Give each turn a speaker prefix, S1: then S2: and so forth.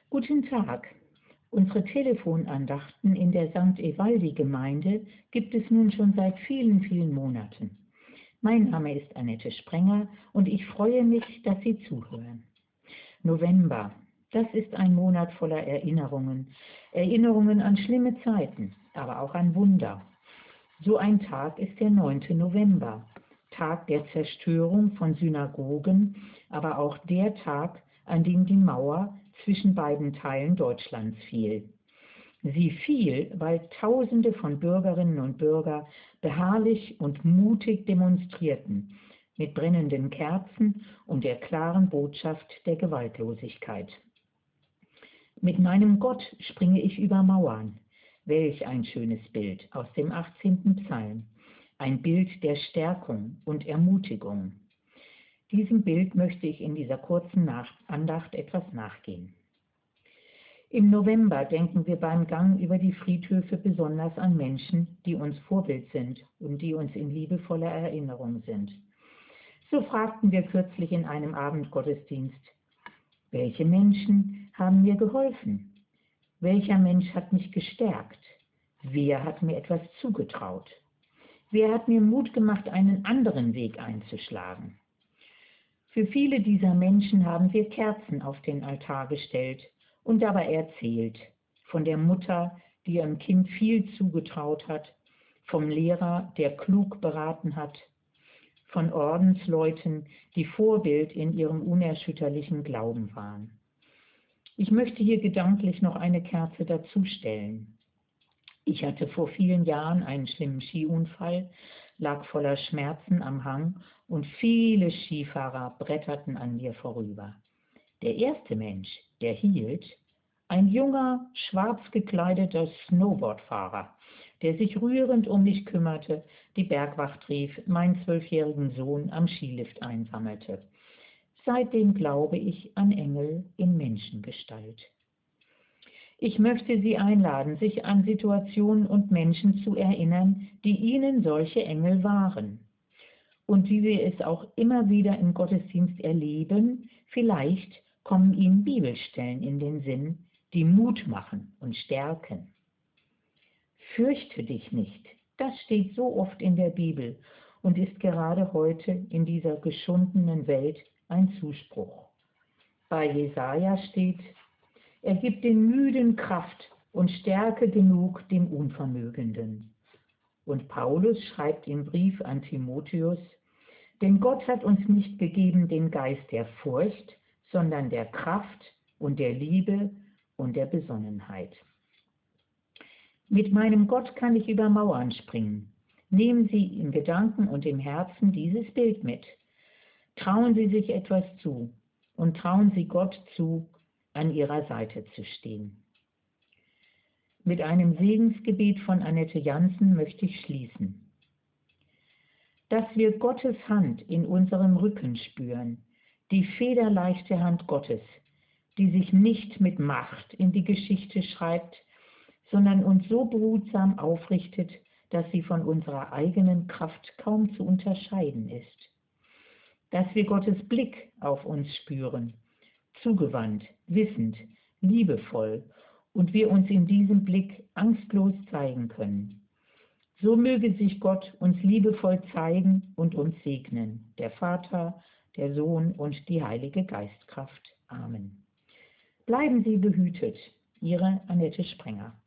S1: Guten Tag. Unsere Telefonandachten in der St. Evaldi-Gemeinde gibt es nun schon seit vielen, vielen Monaten. Mein Name ist Annette Sprenger und ich freue mich, dass Sie zuhören. November, das ist ein Monat voller Erinnerungen. Erinnerungen an schlimme Zeiten, aber auch an Wunder. So ein Tag ist der 9. November, Tag der Zerstörung von Synagogen, aber auch der Tag, an dem die Mauer zwischen beiden Teilen Deutschlands fiel. Sie fiel, weil Tausende von Bürgerinnen und Bürgern beharrlich und mutig demonstrierten, mit brennenden Kerzen und der klaren Botschaft der Gewaltlosigkeit. Mit meinem Gott springe ich über Mauern. Welch ein schönes Bild aus dem 18. Psalm. Ein Bild der Stärkung und Ermutigung. Diesem Bild möchte ich in dieser kurzen Andacht etwas nachgehen. Im November denken wir beim Gang über die Friedhöfe besonders an Menschen, die uns Vorbild sind und die uns in liebevoller Erinnerung sind. So fragten wir kürzlich in einem Abendgottesdienst: Welche Menschen haben mir geholfen? Welcher Mensch hat mich gestärkt? Wer hat mir etwas zugetraut? Wer hat mir Mut gemacht, einen anderen Weg einzuschlagen? Für viele dieser Menschen haben wir Kerzen auf den Altar gestellt und dabei erzählt von der Mutter, die ihrem Kind viel zugetraut hat, vom Lehrer, der klug beraten hat, von Ordensleuten, die Vorbild in ihrem unerschütterlichen Glauben waren. Ich möchte hier gedanklich noch eine Kerze dazustellen. Ich hatte vor vielen Jahren einen schlimmen Skiunfall, lag voller Schmerzen am Hang und viele Skifahrer bretterten an mir vorüber. Der erste Mensch, der hielt, ein junger, schwarz gekleideter Snowboardfahrer, der sich rührend um mich kümmerte, die Bergwacht rief, meinen 12-jährigen Sohn am Skilift einsammelte. Seitdem glaube ich an Engel in Menschengestalt. Ich möchte Sie einladen, sich an Situationen und Menschen zu erinnern, die Ihnen solche Engel waren. Und wie wir es auch immer wieder im Gottesdienst erleben, vielleicht kommen Ihnen Bibelstellen in den Sinn, die Mut machen und stärken. Fürchte dich nicht, das steht so oft in der Bibel und ist gerade heute in dieser geschundenen Welt ein Zuspruch. Bei Jesaja steht: Er gibt den Müden Kraft und Stärke genug dem Unvermögenden. Und Paulus schreibt im Brief an Timotheus: Denn Gott hat uns nicht gegeben den Geist der Furcht, sondern der Kraft und der Liebe und der Besonnenheit. Mit meinem Gott kann ich über Mauern springen. Nehmen Sie in Gedanken und im Herzen dieses Bild mit. Trauen Sie sich etwas zu und trauen Sie Gott zu, an Ihrer Seite zu stehen. Mit einem Segensgebet von Annette Jansen möchte ich schließen. Dass wir Gottes Hand in unserem Rücken spüren, die federleichte Hand Gottes, die sich nicht mit Macht in die Geschichte schreibt, sondern uns so behutsam aufrichtet, dass sie von unserer eigenen Kraft kaum zu unterscheiden ist. Dass wir Gottes Blick auf uns spüren, zugewandt, wissend, liebevoll, und wir uns in diesem Blick angstlos zeigen können. So möge sich Gott uns liebevoll zeigen und uns segnen, der Vater, der Sohn und die Heilige Geistkraft. Amen. Bleiben Sie behütet, Ihre Annette Sprenger.